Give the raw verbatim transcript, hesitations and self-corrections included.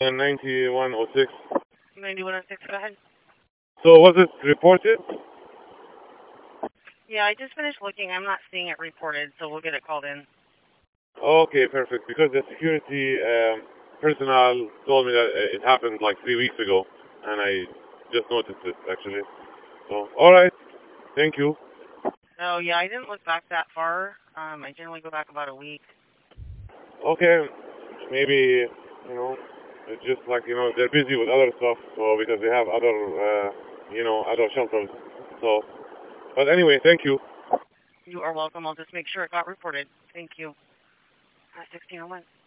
ninety-one oh six. ninety-one oh six, go ahead. So was it reported? Yeah, I just finished looking. I'm not seeing it reported, so we'll get it called in. Okay, perfect. Because the security um, personnel told me that uh, it happened like three weeks ago, and I just noticed it actually. So, all right. Thank you. Oh, yeah, I didn't look back that far. Um, I generally go back about a week. Okay, maybe you know, it's just like you know they're busy with other stuff, so because they have other uh, you know other shelters. So, but anyway, thank you. You are welcome. I'll just make sure it got reported. Thank you. Uh, sixteen oh one.